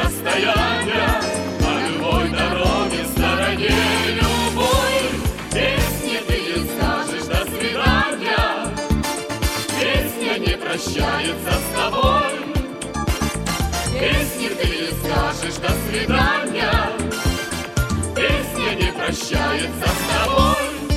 расстояния, на любой дороге, в стороне любой. Песни ты не скажешь до свидания, песня не прощается с тобой. Песни ты не скажешь до свидания, песня не прощается с тобой.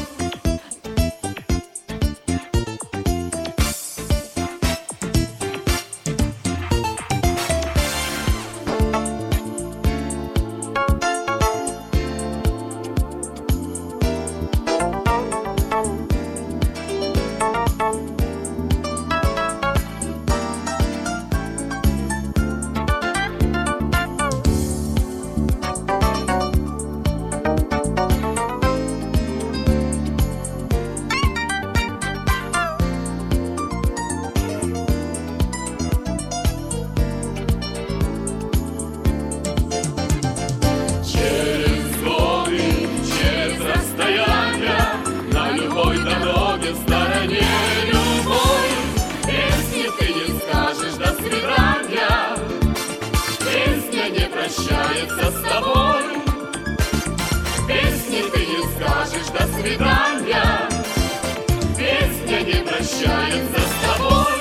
Прощается с тобой. Песни ты не скажешь до свидания, песня не прощается с тобой.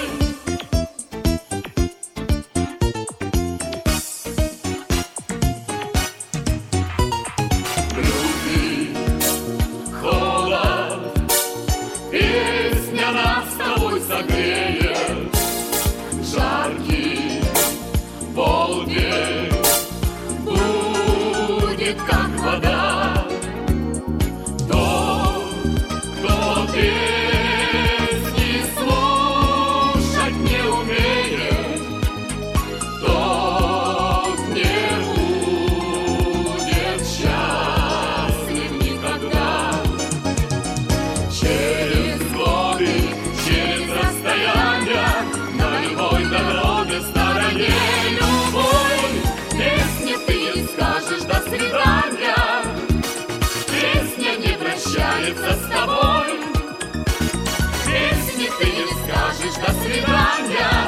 Любви, холод, песня нас с тобой согреет. Жаркий полдень будет как вода. Тот, кто песни слушать не умеет, тот не будет счастлив никогда. Через годы, через расстояния, на любой дороге, в стороне любой, песни ты не скажешь до свидания, песня не прощается с тобой. Песни ты не скажешь до свидания.